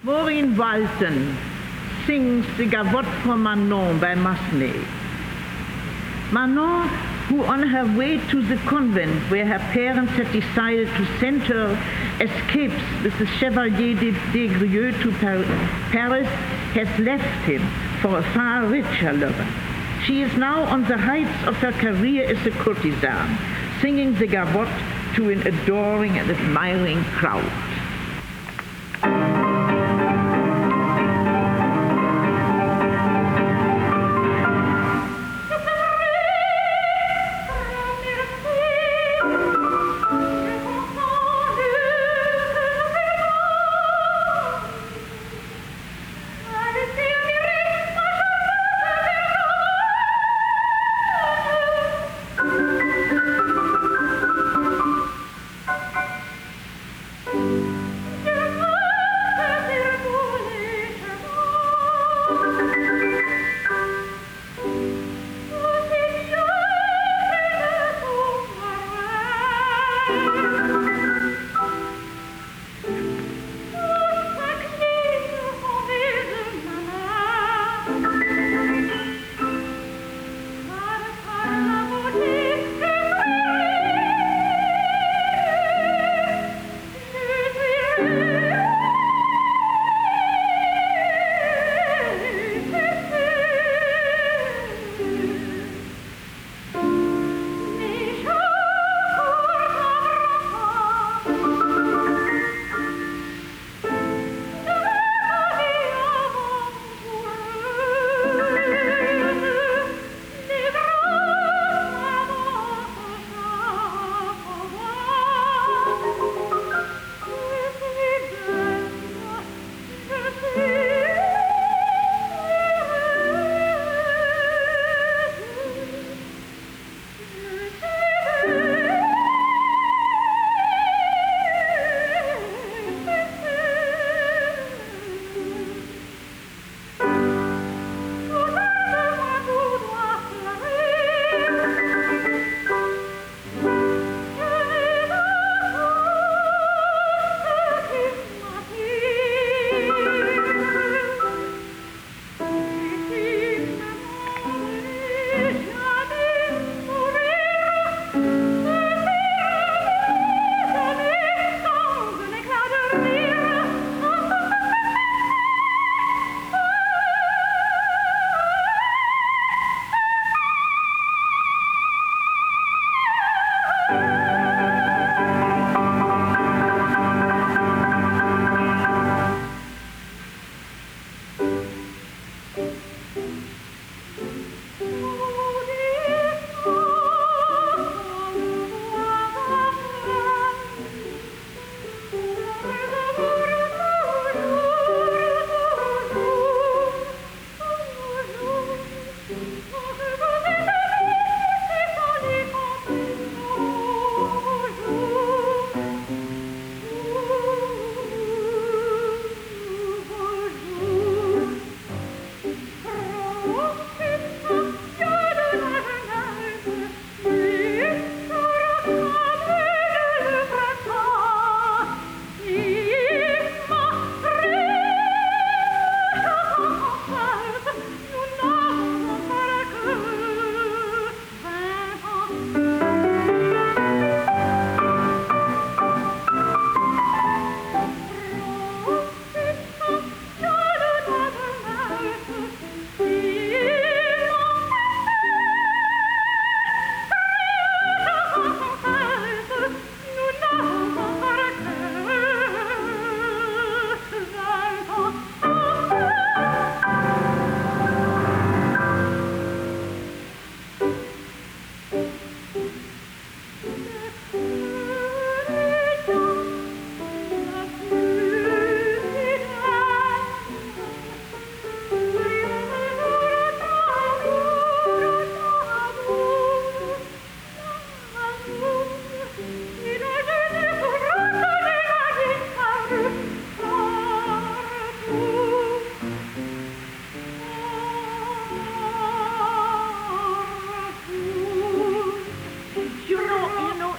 Maureen Walton sings the Gavotte for Manon by Massenet. Manon, who on her way to the convent where her parents had decided to send her, escapes with the Chevalier de Grieux to Paris, has left him for a far richer lover. She is now on the heights of her career as a courtesan, singing the Gavotte to an adoring and admiring crowd.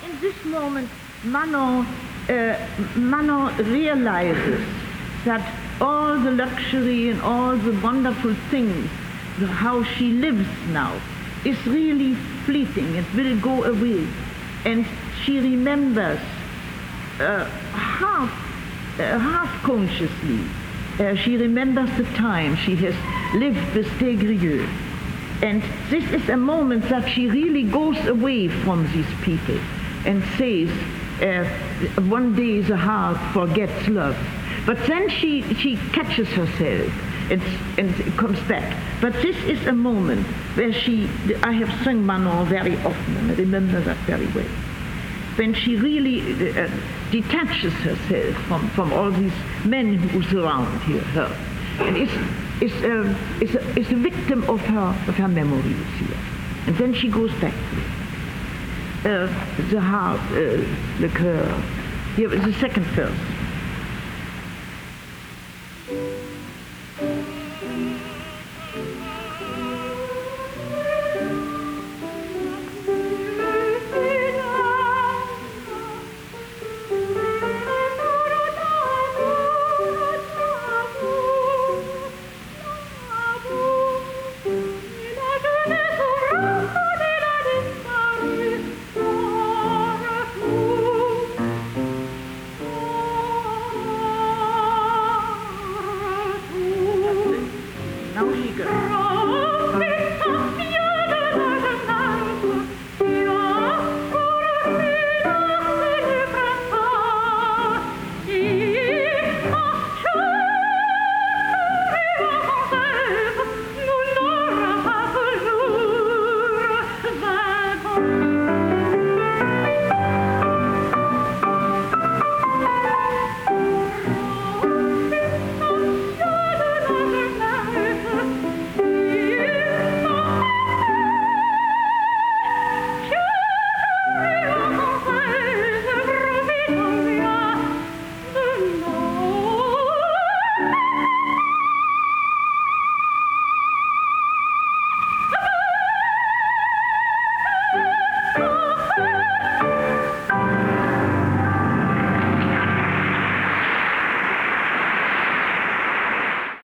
Manon realizes that all the luxury and all the wonderful things, how she lives now, is really fleeting. It will go away. And she remembers half consciously. She remembers the time she has lived with Des Grieux. And this is a moment that she really goes away from these people and says, one day the heart forgets love. But then she catches herself and comes back. But this is a moment where I have sung Manon very often, and I remember that very well, when she really detaches herself from all these men who surround her, and is a victim of her memories here. And then she goes back. The heart, le cœur. Here is the second verse.